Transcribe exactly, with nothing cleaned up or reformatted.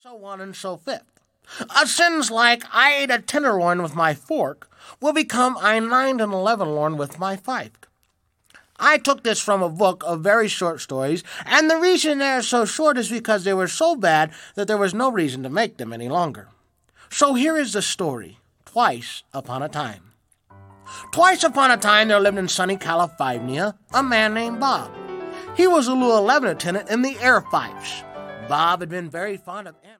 So on and so fifth. A sins like I ate a tenderloin with my fork will become I nined an elevenlorn with my fife. I took this from a book of very short stories, and the reason they are so short is because they were so bad that there was no reason to make them any longer. So here is the story, Twice Upon a Time. Twice upon a time there lived in sunny California a man named Bob. He was a little eleven attendant in the Air Fifes. Bob had been very fond of